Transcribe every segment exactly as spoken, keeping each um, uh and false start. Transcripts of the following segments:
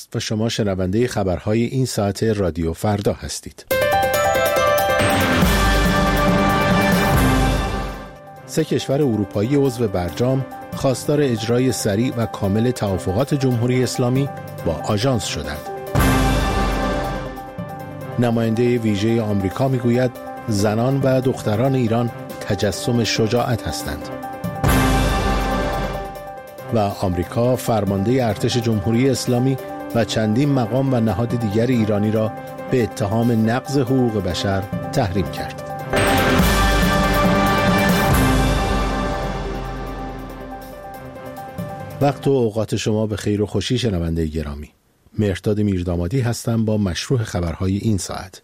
است و شما شنونده خبرهای این ساعت رادیو فردا هستید. سه کشور اروپایی عضو برجام خواستار اجرای سریع و کامل توافقات جمهوری اسلامی با آژانس شدند. نماینده ویژه آمریکا میگوید زنان و دختران ایران تجسم شجاعت هستند. و آمریکا فرمانده ارتش جمهوری اسلامی و چندین مقام و نهاد دیگر ایرانی را به اتهام نقض حقوق بشر تحریم کرد. وقت و اوقات شما به خیر و خوشی شنونده گرامی. مهرداد میردامادی هستم با مشروح خبرهای این ساعت.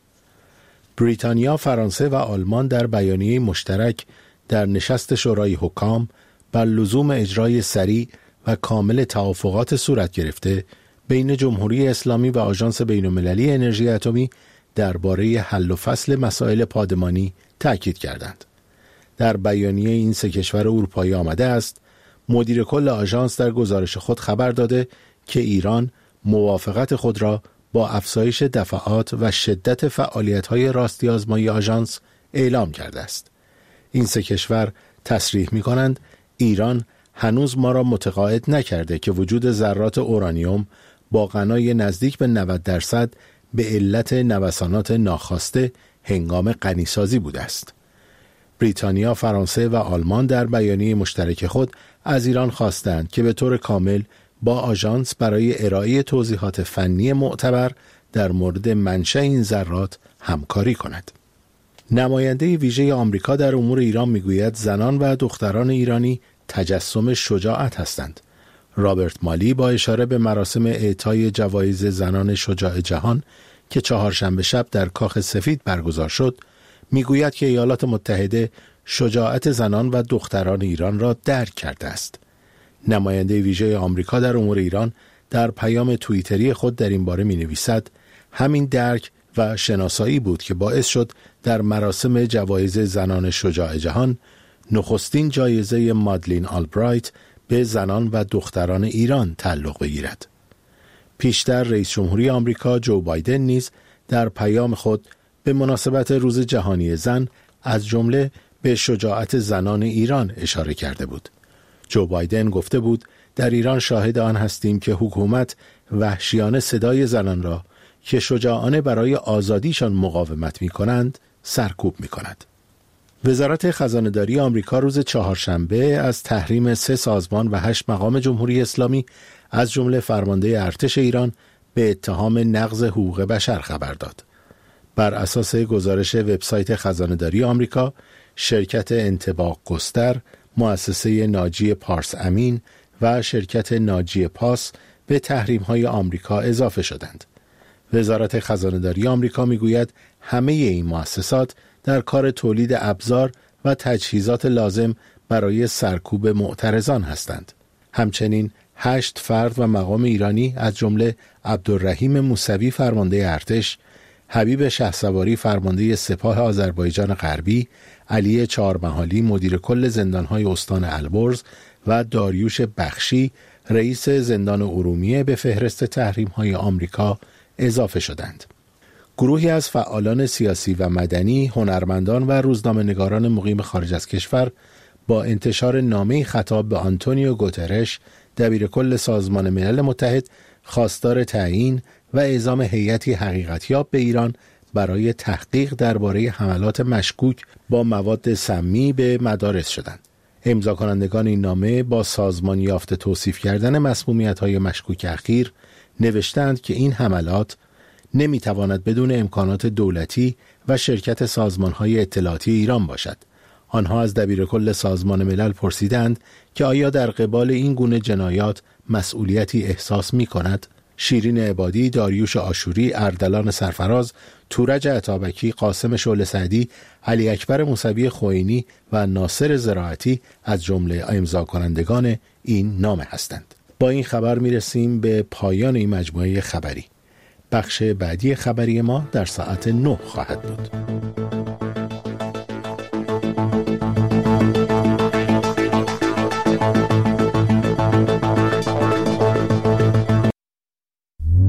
بریتانیا، فرانسه و آلمان در بیانیه مشترک در نشست شورای حکام بر لزوم اجرای سریع و کامل توافقات صورت گرفته بین جمهوری اسلامی و آژانس بین‌المللی انرژی اتمی درباره حل و فصل مسائل پادمانی تأکید کردند. در بیانیه این سه کشور اروپایی آمده است مدیر کل آژانس در گزارش خود خبر داده که ایران موافقت خود را با افزایش دفعات و شدت فعالیت‌های راستی آزمایی آژانس اعلام کرده است. این سه کشور تصریح می‌کنند ایران هنوز ما را متقاعد نکرده که وجود ذرات اورانیوم با غنای نزدیک به نود درصد به علت نوسانات ناخواسته هنگام غنیسازی بوده است. بریتانیا، فرانسه و آلمان در بیانیه مشترک خود از ایران خواستند که به طور کامل با آژانس برای ارائه توضیحات فنی معتبر در مورد منشأ این ذرات همکاری کند. نماینده ویژه آمریکا در امور ایران میگوید زنان و دختران ایرانی تجسم شجاعت هستند. رابرت مالی با اشاره به مراسم اعطای جوایز زنان شجاع جهان که چهارشنبه شب در کاخ سفید برگزار شد، میگوید که ایالات متحده شجاعت زنان و دختران ایران را درک کرده است. نماینده ویژه آمریکا در امور ایران در پیام توییتری خود در این باره می‌نویسد همین درک و شناسایی بود که باعث شد در مراسم جوایز زنان شجاع جهان نخستین جایزه مادلین آلبرایت به زنان و دختران ایران تعلق بگیرد. پیشتر رئیس جمهوری آمریکا جو بایدن نیز در پیام خود به مناسبت روز جهانی زن از جمله به شجاعت زنان ایران اشاره کرده بود. جو بایدن گفته بود در ایران شاهد آن هستیم که حکومت وحشیانه صدای زنان را که شجاعانه برای آزادیشان مقاومت می کنند سرکوب می کند. وزارت خزانه‌داری آمریکا روز چهارشنبه از تحریم سه سازمان و هشت مقام جمهوری اسلامی از جمله فرمانده ارتش ایران به اتهام نقض حقوق بشر خبر داد. بر اساس گزارش وبسایت خزانه‌داری آمریکا، شرکت انطباق گستر، مؤسسه ناجی پارس امین و شرکت ناجی پاس به تحریم‌های آمریکا اضافه شدند. وزارت خزانه‌داری آمریکا میگوید همه این مؤسسات در کار تولید ابزار و تجهیزات لازم برای سرکوب معترضان هستند. همچنین هشت فرد و مقام ایرانی از جمله عبدالرحیم موسوی فرمانده ارتش، حبیب شهسواری فرمانده سپاه آذربایجان غربی، علی چهارمحالی مدیر کل زندان‌های استان البرز و داریوش بخشی رئیس زندان ارومیه به فهرست تحریم‌های آمریکا اضافه شدند. گروهی از فعالان سیاسی و مدنی، هنرمندان و روزنامه‌نگاران مقیم خارج از کشور با انتشار نامه‌ای خطاب به آنتونیو گوترش، دبیرکل سازمان ملل متحد، خواستار تعیین و اعزام هیئتی حقیقتیاب به ایران برای تحقیق درباره حملات مشکوک با مواد سمی به مدارس شدند. امضا کنندگان این نامه با سازمان یافته توصیف کردن مسمومیت‌های مشکوک اخیر نوشتند که این حملات نمیتواند بدون امکانات دولتی و شرکت سازمان‌های اطلاعاتی ایران باشد. آنها از دبیرکل سازمان ملل پرسیدند که آیا در قبال این گونه جنایات مسئولیتی احساس می‌کند؟ شیرین عبادی، داریوش آشوری، اردلان سرفراز، تورج عطابکی، قاسم شعله سعدی، علی اکبر موسوی خوئینی و ناصر زراعتی از جمله امضا کنندگان این نامه هستند. با این خبر میرسیم به پایان این مجموعه خبری. بخش بعدی خبری ما در ساعت نه خواهد بود.